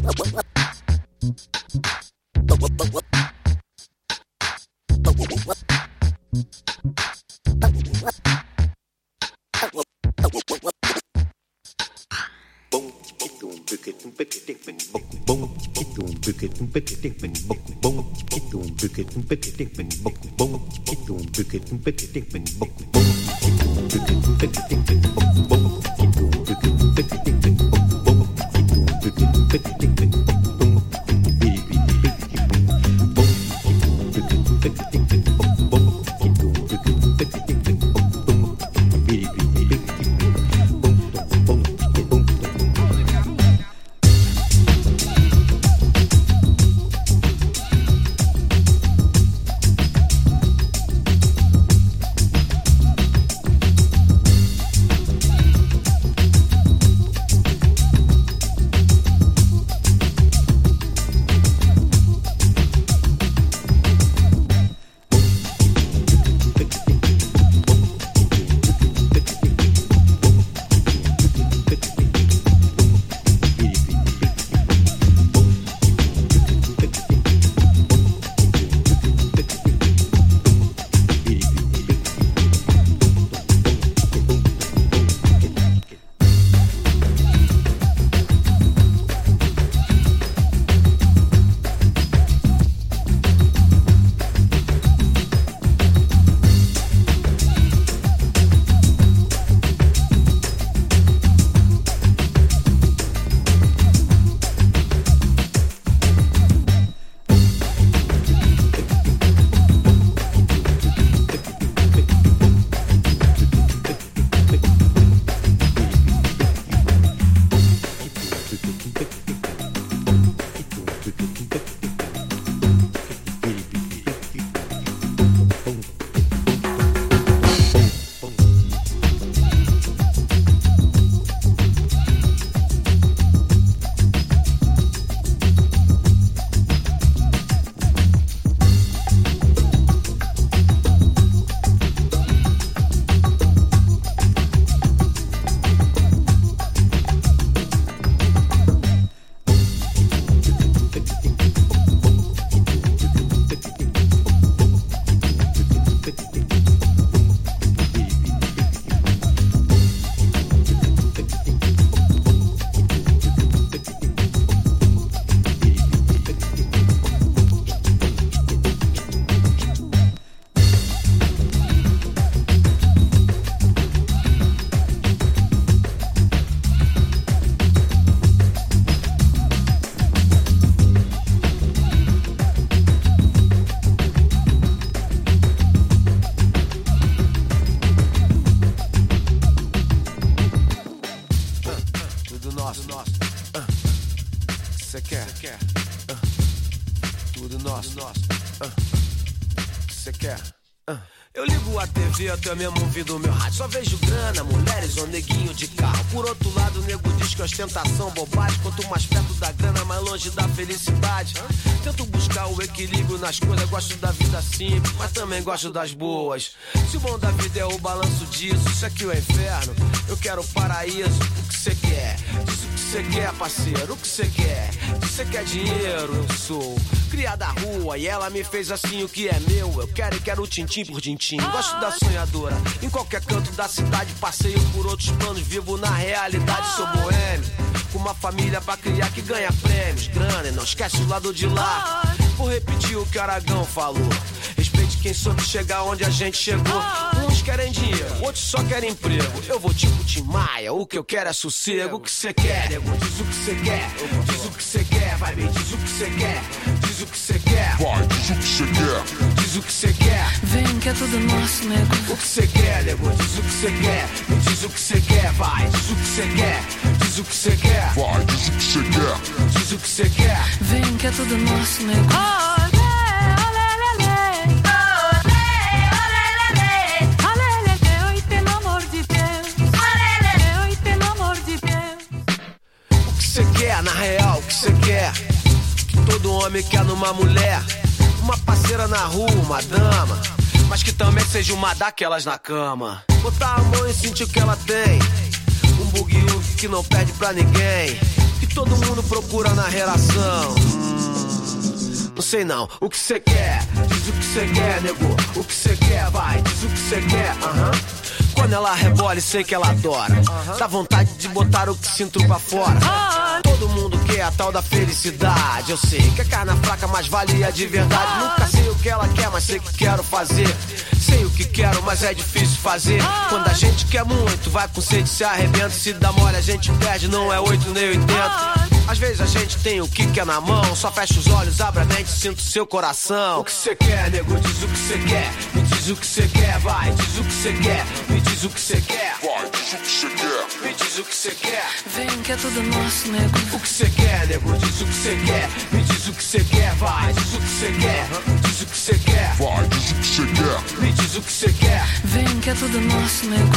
Eu ligo a TV, até mesmo ouvindo meu rádio. Só vejo grana, mulheres ou neguinho de carro. Por outro lado, o nego diz que ostentação, bobagem. Quanto mais perto da grana, mais longe da felicidade. Tento buscar o equilíbrio nas coisas. Gosto da vida simples, mas também gosto das boas. Se o bom da vida é o balanço disso, isso aqui é o inferno, eu quero o paraíso. O que cê quer? Diz o que cê quer, parceiro, o que cê quer? Diz cê quer dinheiro, eu sou cria da rua e ela me fez assim, o que é meu eu quero e quero tintim por tintim. Gosto da sonhadora, em qualquer canto da cidade. Passeio por outros planos, vivo na realidade. Sou boêmio, com uma família pra criar que ganha prêmios. Grana, e não esquece o lado de lá. Vou repetir o que Aragão falou: respeite quem soube chegar onde a gente chegou. Uns querem dinheiro, outros só querem emprego. Eu vou tipo Tim Maia, o que eu quero é sossego. O que cê quer, nego? Diz o que cê quer. Diz o que cê quer, vai bem, diz o que cê quer. Diz o que cê quer. Vai, diz o que cê quer. Diz o que cê quer. Vem que é tudo nosso, nego. O que cê quer, nego? Diz o que cê quer. Me diz o que cê quer, vai, diz o que cê quer. Diz o que cê quer. Vai, diz o que cê quer. Diz o que cê quer. Vem que é tudo nosso, nego. Na real, o que cê quer? Que todo homem quer numa mulher. Uma parceira na rua, uma dama, mas que também seja uma daquelas na cama. Botar a mão e sentir o que ela tem. Um bugue que não perde pra ninguém. Que todo mundo procura na relação. Não sei não, o que cê quer? Diz o que cê quer, nego. O que cê quer, vai, diz o que cê quer. Quando ela rebola, sei que ela adora. Dá vontade de botar o que sinto pra fora. Todo mundo quer a tal da felicidade. Eu sei que a carne fraca mais valia de verdade. Nunca sei o que ela quer, mas sei que quero fazer. Sei o que quero, mas é difícil fazer. Quando a gente quer muito, vai com sede, se arrebenta. Se dá mole, a gente perde, não é 8 nem 80. Às vezes a gente tem o que quer na mão. Só fecha os olhos, abre a mente, sinto seu coração. O que cê quer, nego, diz o que cê quer. Me diz o que cê quer, vai, diz o que cê quer. Me diz o que cê quer, vai, diz o que cê quer. Me diz o que cê quer. Vem que é tudo nosso, nego. O que cê quer, nego, diz o que cê quer. Me diz o que cê quer, vai, diz o que cê quer. Diz o que cê quer, vai, diz o que cê quer. Me diz o que cê quer. Vem que é tudo nosso, nego.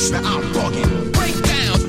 beats that I'm bugging. Break down.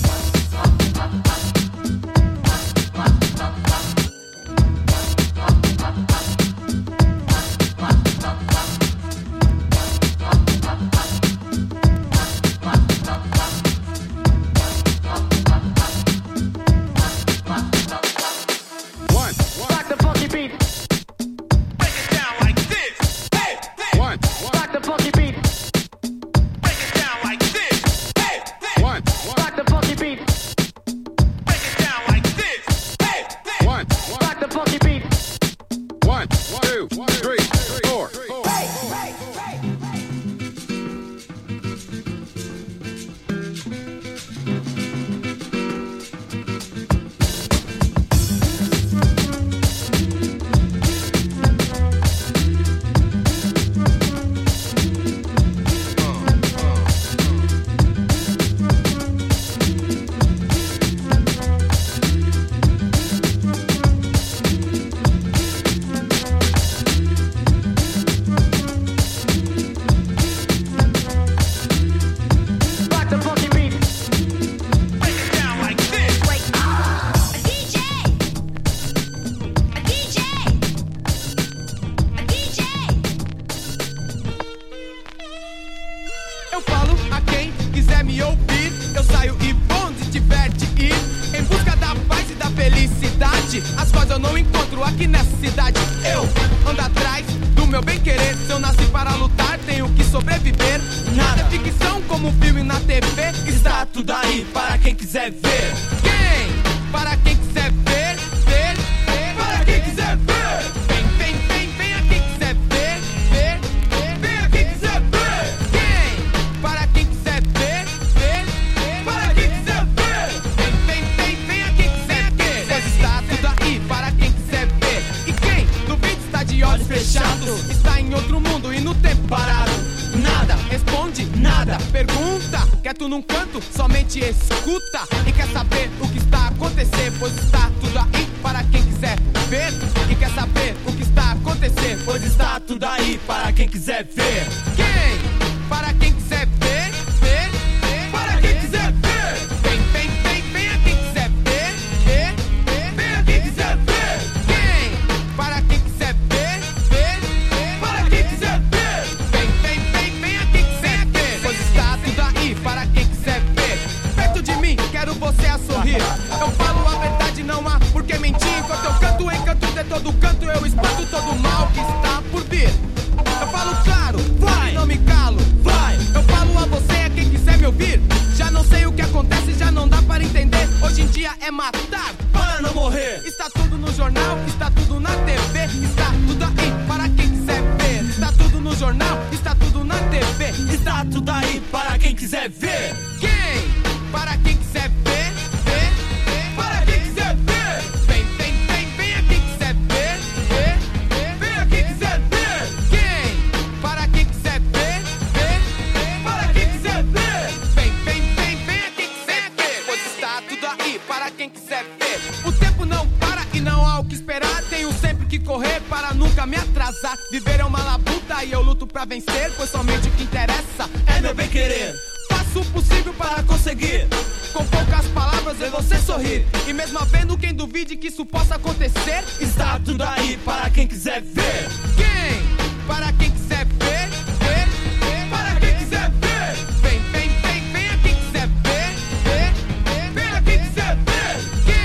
Viver é uma labuta e eu luto pra vencer, pois somente o que interessa é meu bem querer. Faço o possível para conseguir, com poucas palavras ver você sorrir. E mesmo havendo quem duvide que isso possa acontecer, está tudo aí para quem quiser ver. Quem? Para quem quiser ver, ver, ver. Para quem quiser ver. Vem, vem, vem, venha quem quiser ver, ver, ver. Venha quem quiser ver.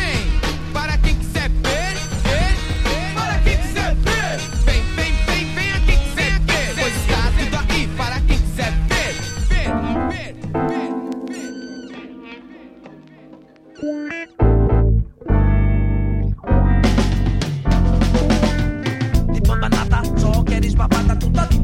Quem? Para quem quiser ver, ver, ver. Para quem quiser ver. Vem, vem, vem, venha quem quiser ver. Pois está tudo aí para quem quiser ver, ver, ver, ver. De bamba nata, só queres babada, tu tá de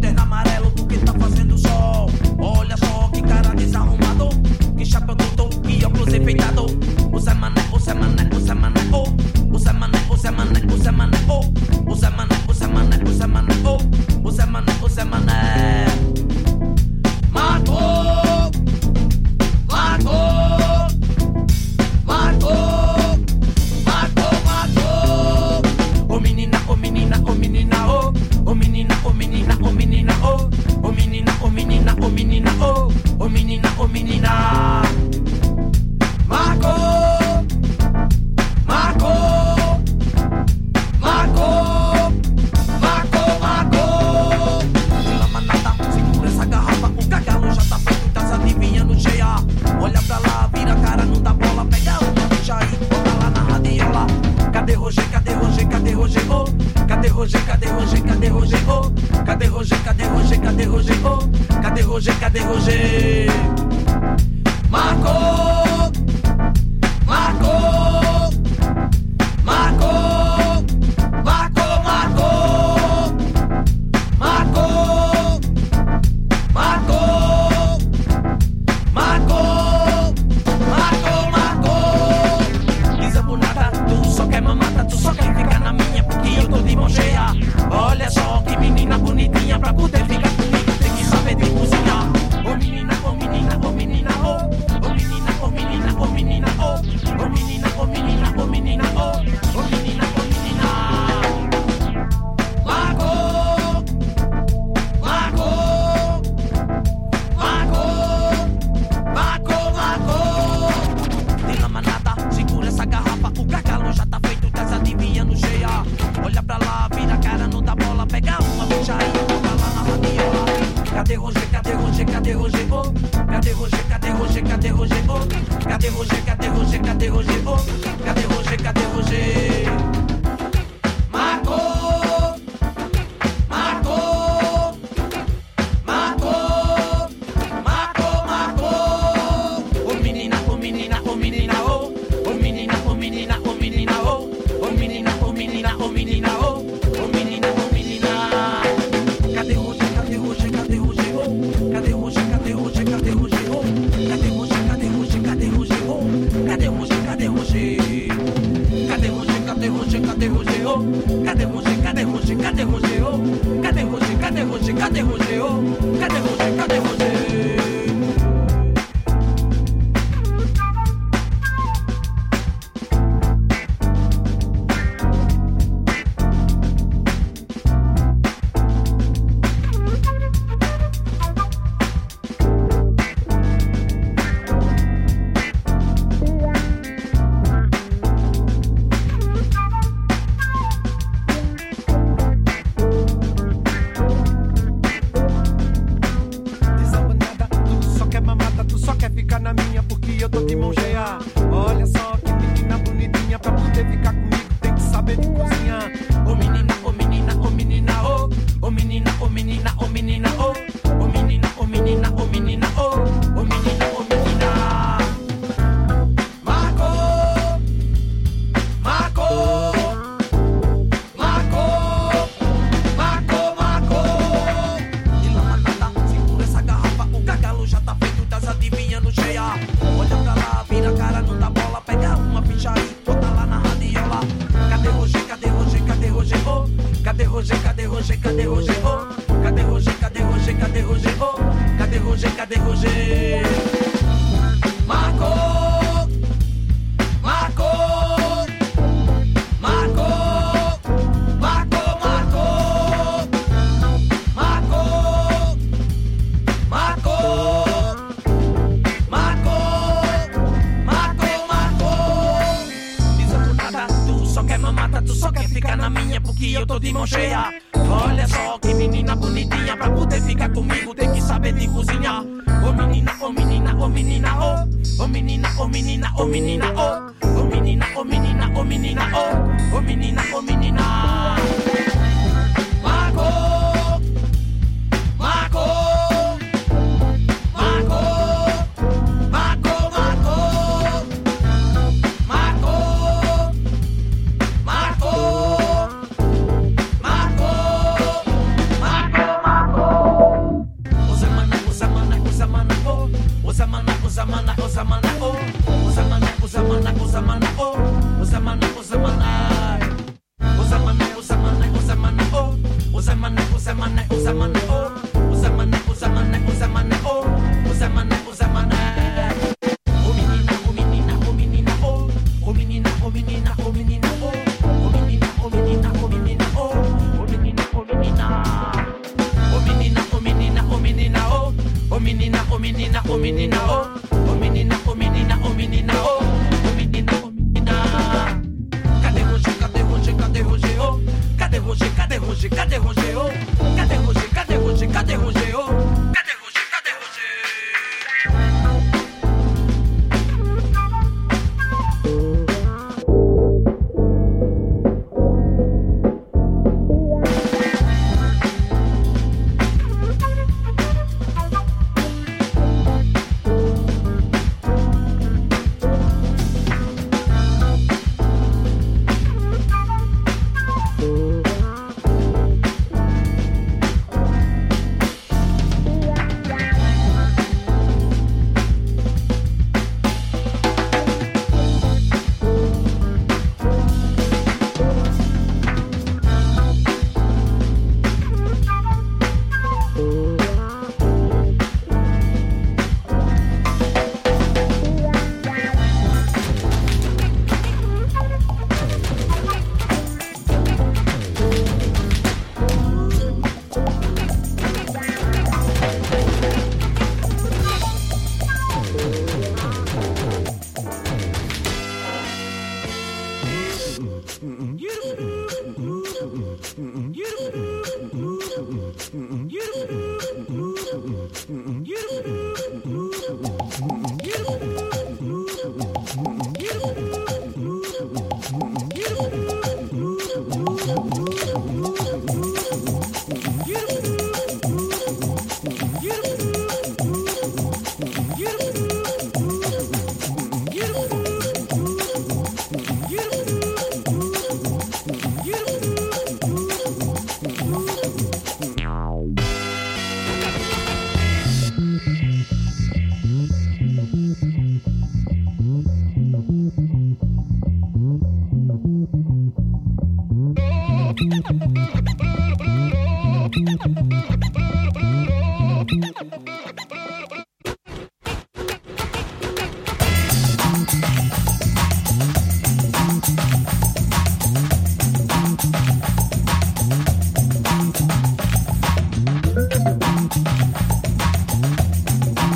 cadê Roger? Marcou, marcou, marcou, marcou, marcou, marcou, marcou, marcou, marcou, marcou. Lisa bonata, tu só quer mamata, tu só quer ficar na minha porque eu tô de mão cheia. Olha só que menina bonitinha, pra poder ficar comigo tem que saber de cozinhar. Ô menina, ô menina, ô menina, ô, ô menina, ô menina, ô menina, ô, ô menina, ô menina, ô menina, ô, ô menina, ô menina. Marcou, marcou, marcou, marcou, marcou. Tem lama nada, segura essa garrafa, o gargalo já tá feito, tá se adivinhando cheia. Olha pra lá, vira a cara, não dá bola, pega uma bicha aí, bota lá na radiola. Cadê Roger, cadê Roger, cadê Roger, oh? Cadê Roger, cadê Roger, cadê Roger, oh? Cadê Roger, cadê Roger, cadê Roger, oh? Cadê Roger, cadê Roger? Marcou, marcou, marcou, marcou, marcou. Ô menina, ô menina, ô menina, oh. Ô menina, ô menina, ô menina, oh. Ô menina, ô menina, ô menina, oh. Ô menina, ô menina. Cadê Roger, cadê Roger, cadê Roger, oh? Cadê Roger, cadê Roger, cadê Roger, oh? Cadê Roger, cadê Roger, cadê Roger, oh? Cadê Roger, cadê Roger? Cadê Roger, cadê Roger, cadê Roger, oh? Cadê Roger, cadê Roger, cadê Roger, oh? Cadê Roger, cadê Roger, cadê Roger, oh? Cadê Roger, cadê Roger?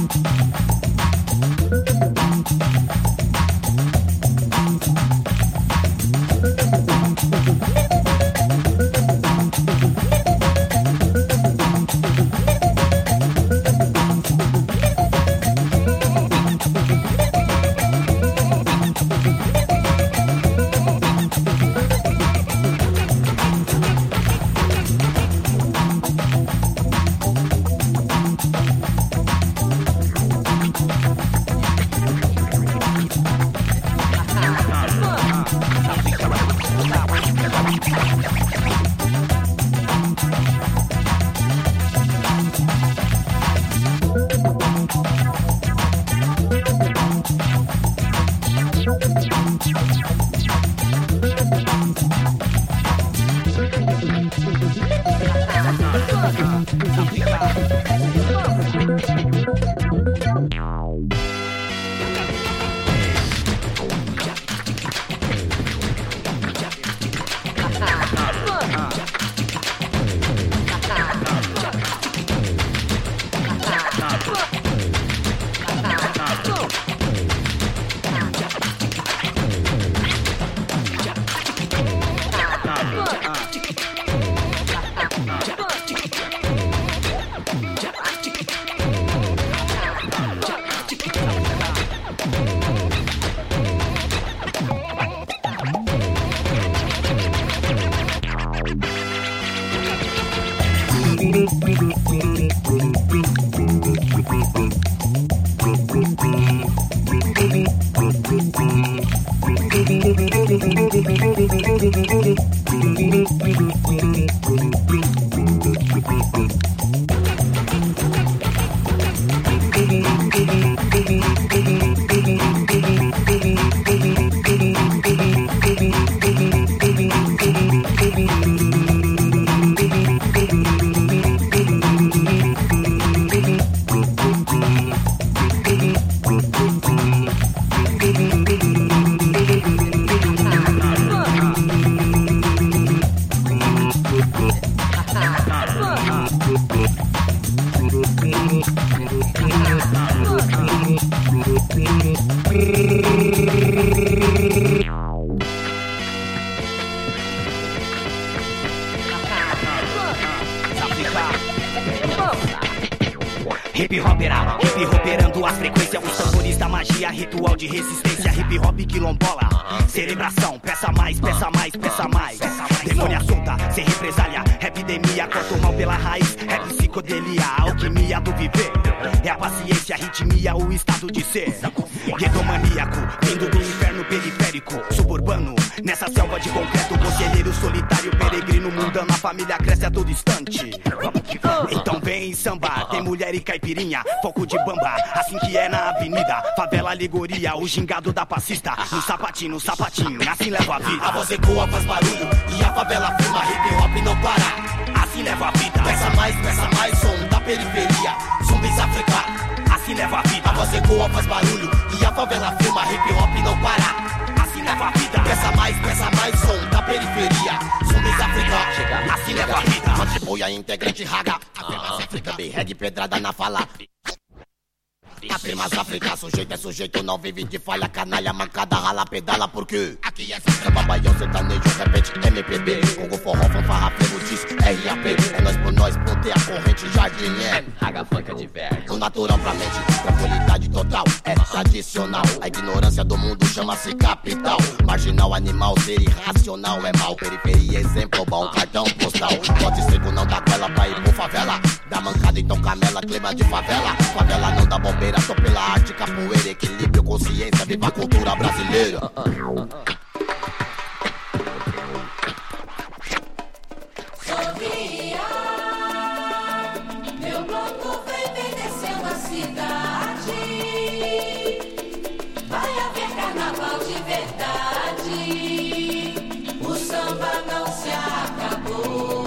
Hip hoperando as frequências, os tambores da magia, ritual de resistência. Hip hop quilombola, celebração, peça mais, peça mais, peça mais. Demônia solta, sem represália, epidemia, corta o mal pela raiz. Rap psicodelia, alquimia do viver. É a paciência, a ritmia, o estado de ser. Guedomaníaco, vindo do inferno periférico, suburbano, nessa selva de concreto. Conselheiro solitário, peregrino mundano, a família cresce a todo instante. Então vem sambar, tem mulher e caipirinha, foco de bamba, assim que é na avenida. Favela, alegoria, o gingado da passista. No sapatinho, assim leva a vida. A voz ecoa, faz barulho e a favela fuma, hip hop não para. Assim leva a vida. Peça mais, som da periferia, zumbis africanos. Assim leva a vida. A voz ecoa, faz barulho e a favela fuma, hip hop não para. Assim leva a vida. Peça mais, som da periferia, zumbis africanos. Chega, assim leva a vida. Contribui a integrante raga, apenas África, berregue pedrada na fala. Afirmas África, sujeito é sujeito, não vive de falha, canalha, mancada, rala, pedala, porque aqui é samba, baião, sertanejo, repete, MPB, Congo, forró, fanfarra, frevo, diz, RAP, é nós por nós, ponteia, corrente, jardim, Raga funk de verbo. o natural pra mente, tranquilidade total, é tradicional, a ignorância do mundo chama-se capital, marginal, animal, ser irracional, é mal, periferia, exemplo, bom, cartão postal, pode ser não dá goela pra ir por favela, dá mancada, então camela, clima de favela, favela não dá bombeira, só pela arte, capoeira, equilíbrio, consciência, viva a cultura brasileira. Sorria, meu bloco vem descendo a cidade. Vai haver carnaval de verdade. O samba não se acabou.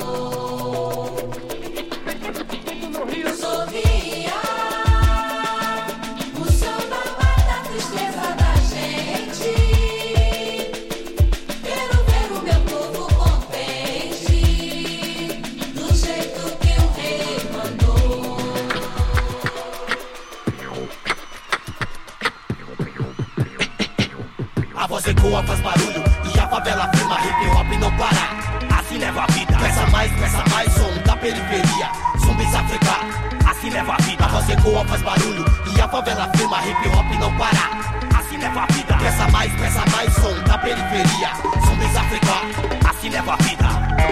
Sorria. ecoa, faz barulho e a favela firma, hip hop não para. Assim leva a vida. Peça mais, som da periferia. Zumbis África, assim leva a vida. A voz ecoa, faz barulho e a favela firma, hip hop não para. Assim leva a vida. Peça mais, som da periferia. Zumbis África, assim leva a vida.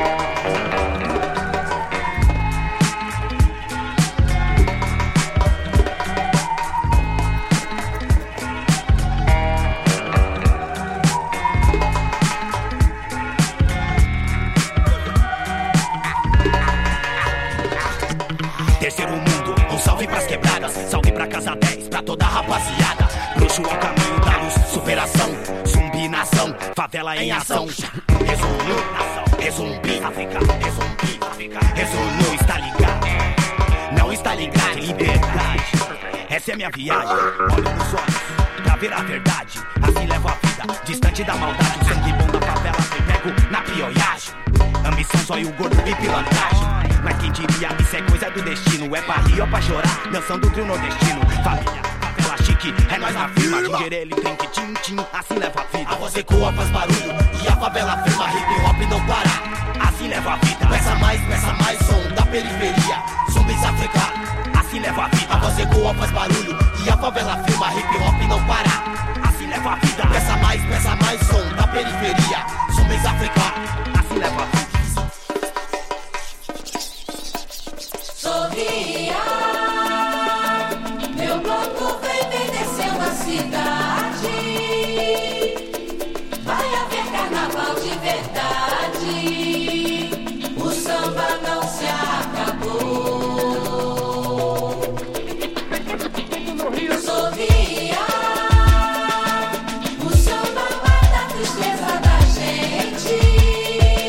Terceiro mundo, um salve pras quebradas, salve pra casa 10, pra toda a rapaziada. Bruxo ao caminho da luz, superação, zumbi nação, favela em ação. Zumbi, África, Resolu, está ligado? Não está ligado, liberdade. Essa é minha viagem, olho nos olhos pra ver a verdade. Assim levo a vida, distante da maldade. O sangue bom da favela foi pego na pioiagem. Ambição, zóio gordo e pilantragem. Mas quem diria, isso é coisa do destino. É pra rir ou pra chorar, dançando o trio nordestino. Família, favela chique, é nós na firma. Dingerele, trinque, tim-tim, assim leva a vida. A voz ecoa, faz barulho e a favela firma, hip hop não para. Assim leva a vida. Peça mais, som da periferia. Zumbis África, assim leva a vida. A voz ecoa, faz barulho e a favela firma, hip hop não para. Assim leva a vida. Peça mais, som da periferia. Zumbis África, assim leva a vida. Sorria, meu bloco vem descendo a cidade. Vai haver carnaval de verdade. O samba não se acabou. Sorria, o samba mata a tristeza da gente.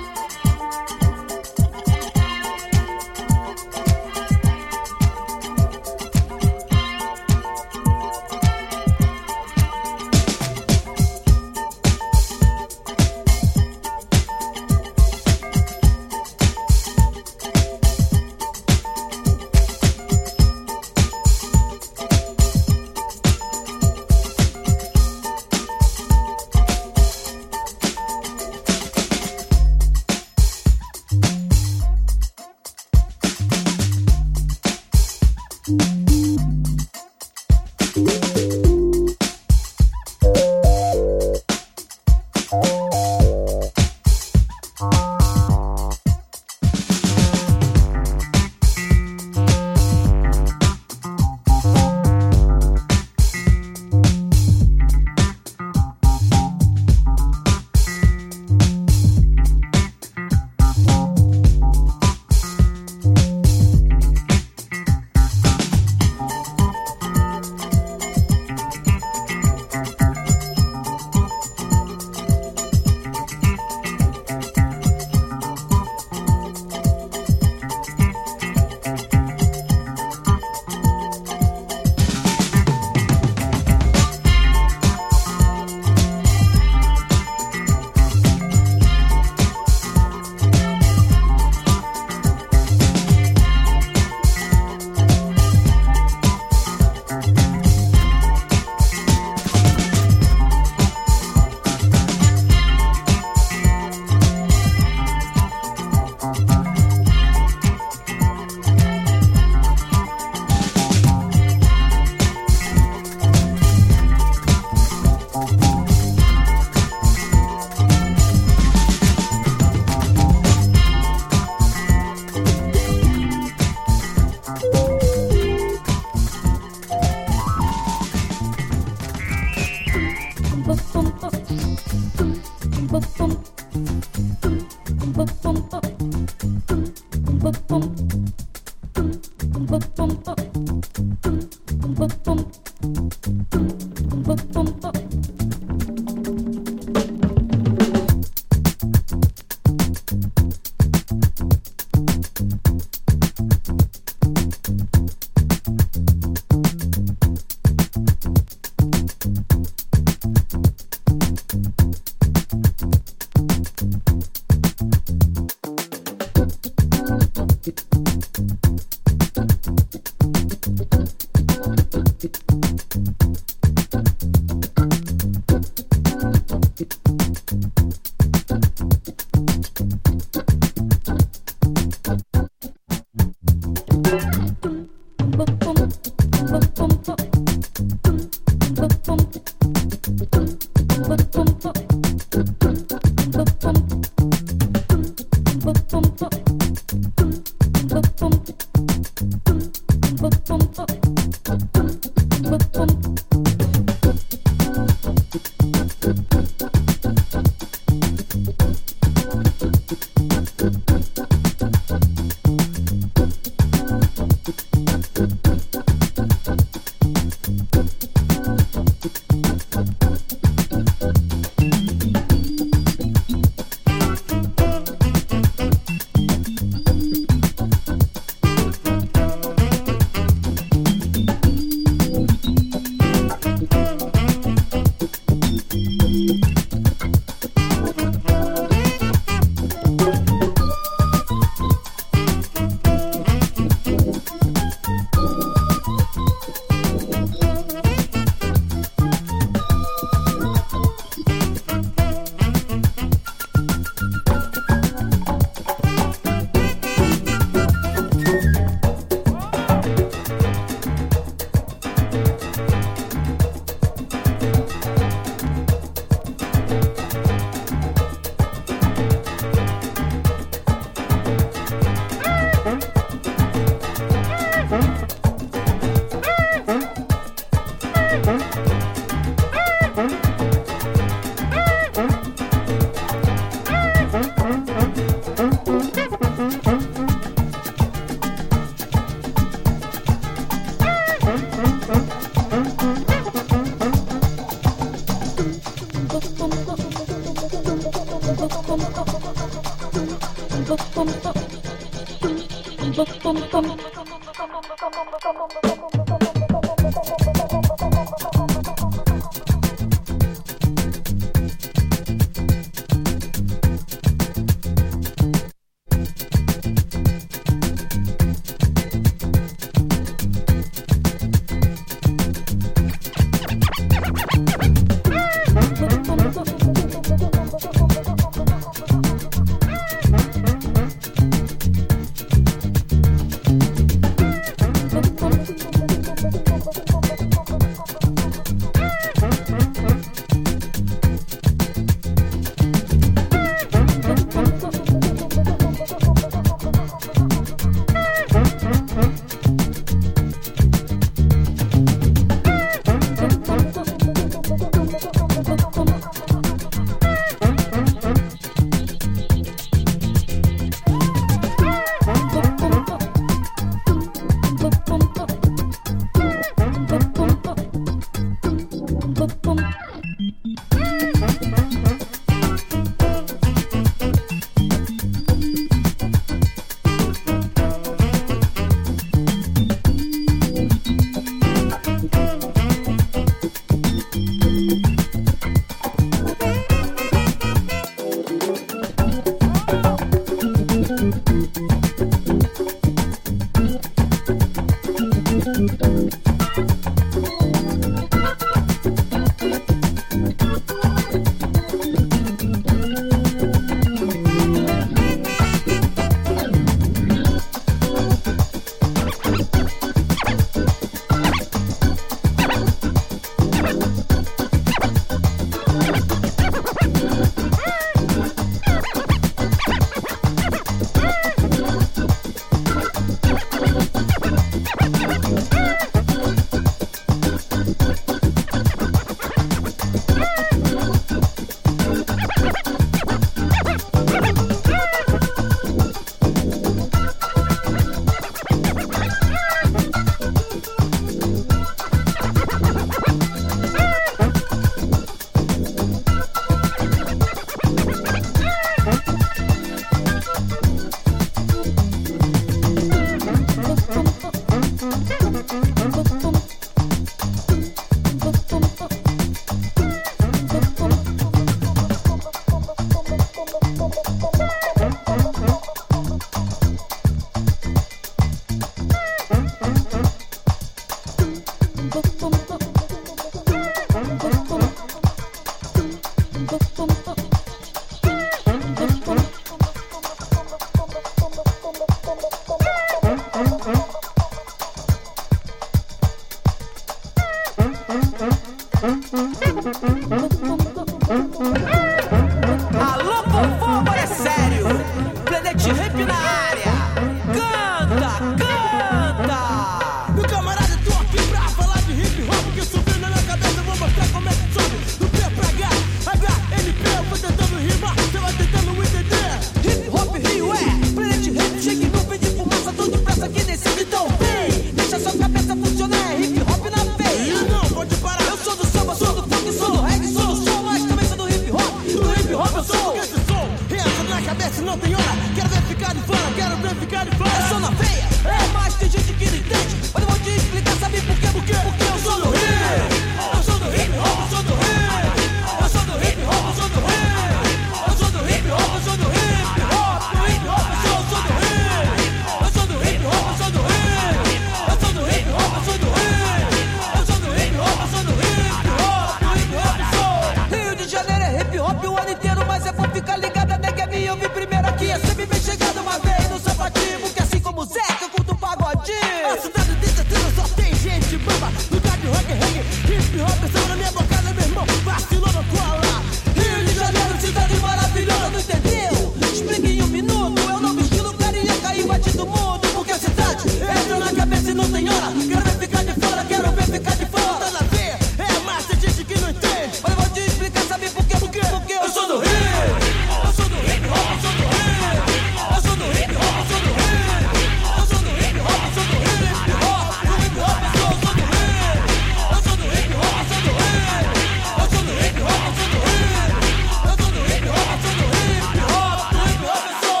cabeça não tem hora. Quero ver ficar de fora, quero ver ficar de fora. Eu sou na veia, mas tem gente que não entende. Mas eu vou te explicar, sabe por quê? Porque eu sou do hip. Eu sou do hip hop, eu sou do hip. Eu sou do hip hop, eu sou do hip. Eu sou do hip hop, eu sou do hip hop. Do hip hop, eu sou do hip. Eu sou do hip hop, eu sou do hip. Eu sou do hip hop, eu sou do hip. Eu sou do hip hop, eu sou do hip hop. Do hip hop, eu sou. Rio de Janeiro é hip hop o ano inteiro, mas é bom ficar ligado até que é minha. Eu vim primeiro aqui, é sempre bem chegado uma vez no sapatinho, porque assim como o Zeca, eu curto pagodinho. A cidade de certeza só tem gente bamba. Lugar de rock, reggae, hip hop, samba na minha bocada, meu irmão. Vacilou, não cola. Rio de Janeiro, cidade maravilhosa, não entendeu? Explique em um minuto, é o novo estilo carioca e bate do mundo. Porque a cidade entra na cabeça e não tem hora. Quero ver ficar de fora, quero ver ficar de fora. Tá na veia, é mais, tem gente que não entende. Mas eu vou te explicar, sabe por quê? Porque eu sou do Rio. Eu sou do hip hop, eu sou do Rio. Eu sou do hip hop, eu sou do Rio. Eu sou do hip hop, eu sou do hip hop. Do hip hop, eu sou do Rio. Eu sou do hip hop, eu sou do Rio. Eu sou do hip hop, eu sou do Rio. Eu sou do hip hop, eu sou do hip hop. Do hip hop, eu sou.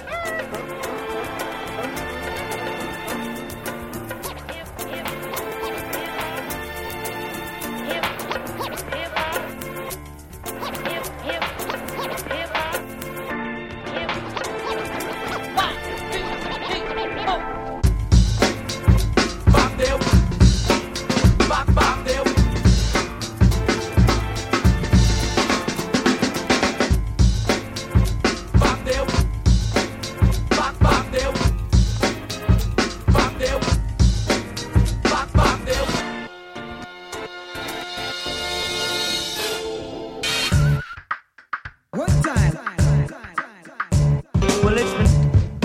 Bateu, bateu. Bateu, bateu. Bateu, bateu. One time. Well, it's been,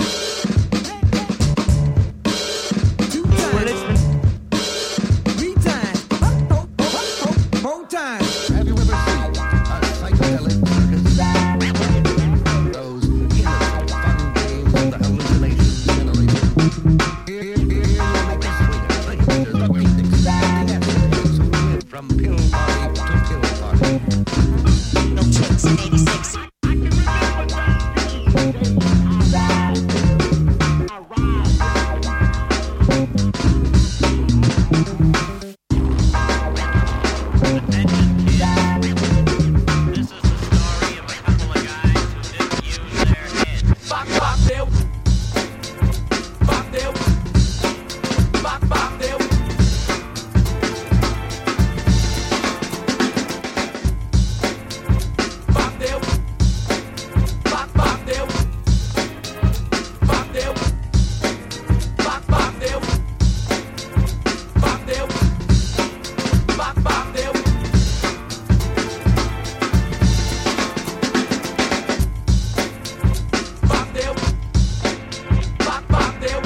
Two times. Three times. Four times. Have you ever seen a psychedelic circus? Those innocent fun games and the hallucinations generated. Here will make us sweeter, the basics, the essence who live from pill party to pill party. No tricks in 86. Bateu, bateu, bateu. Bateu, bateu, bateu, bateu, bateu, bateu. Bateu, bateu,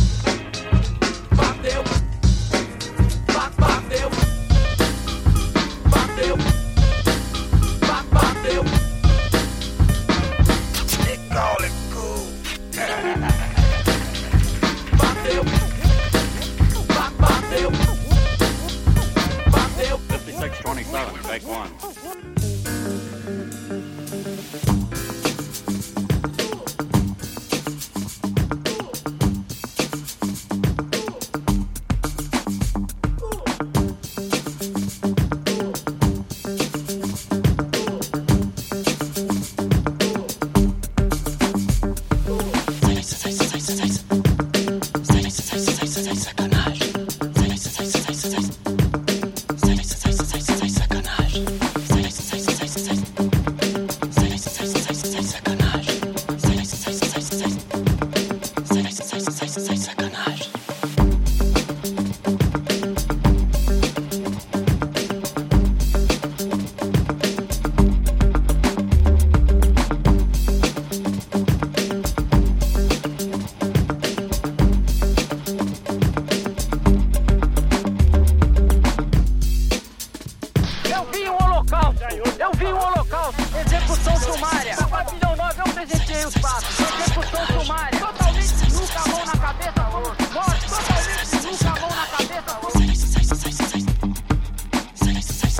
bateu, bateu, bateu, bateu. They call it cool. Bateu, bateu, bateu. 5627, take one. Execução sumária. O pavilhão 9 eu presenteei os fatos. Execução sumária. Totalmente nunca a mão na cabeça. Morte totalmente nunca a mão na cabeça.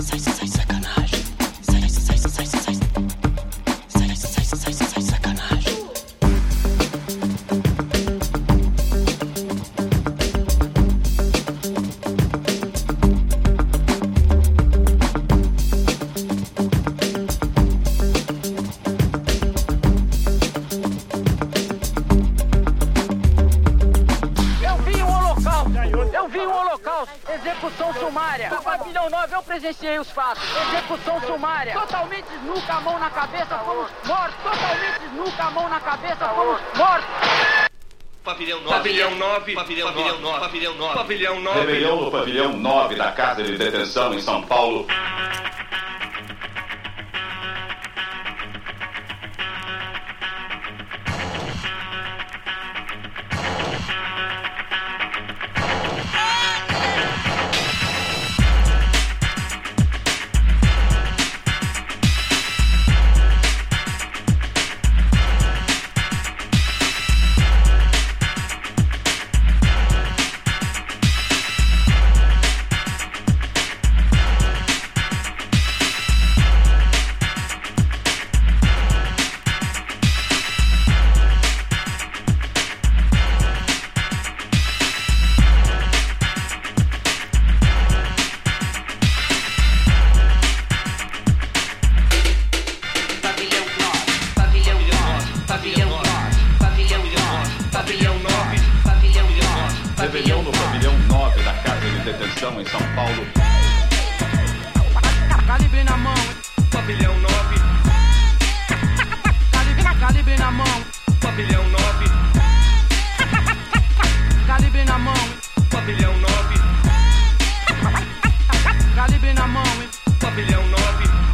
Sacanagem. Pavilhão 9, eu presenciei os fatos. Execução sumária. Totalmente nuca, a mão na cabeça, fomos mortos. Totalmente nuca, a mão na cabeça, fomos mortos. Pavilhão 9. Pavilhão 9. Pavilhão 9. Pavilhão 9. Pavilhão 9. Rebelião no pavilhão 9 da Casa de Detenção em São Paulo. Rebelião no pavilhão 9 da Casa de Detenção em São Paulo. Calibre na mão. Pavilhão 9. Calibre na mão. Pavilhão 9. Calibre na mão. Pavilhão 9. Calibre na mão. Pavilhão 9.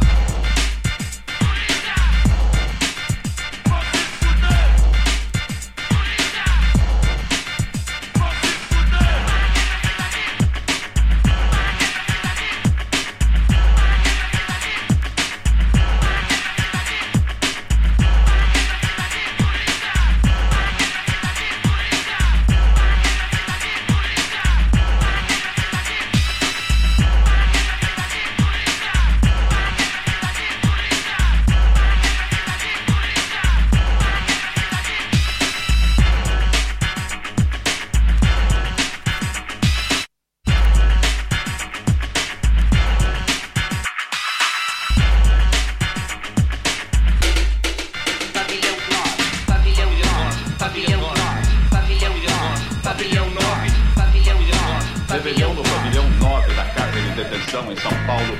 Rebelião no pavilhão 9 da Casa de Detenção em São Paulo.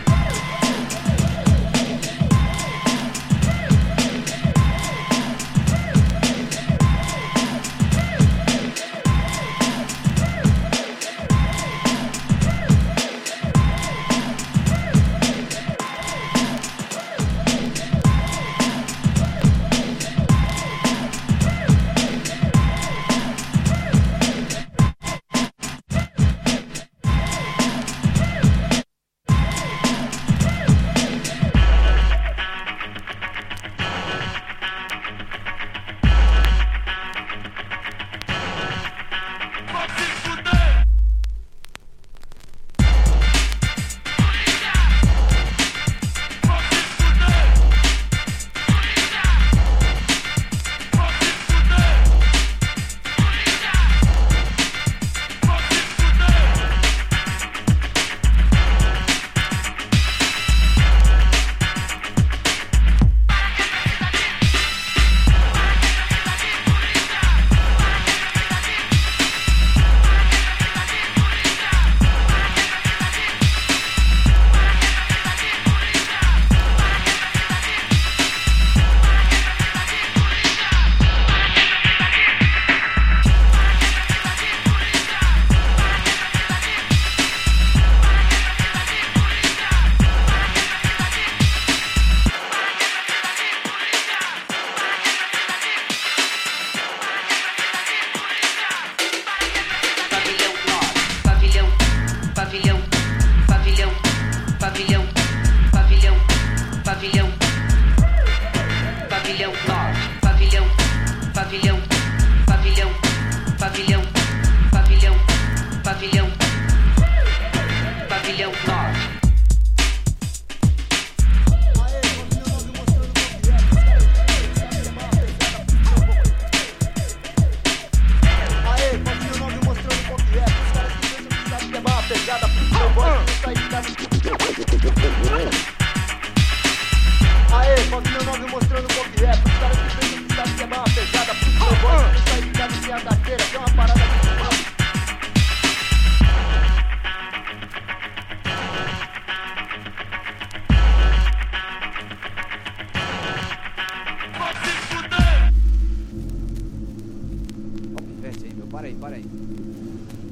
para aí.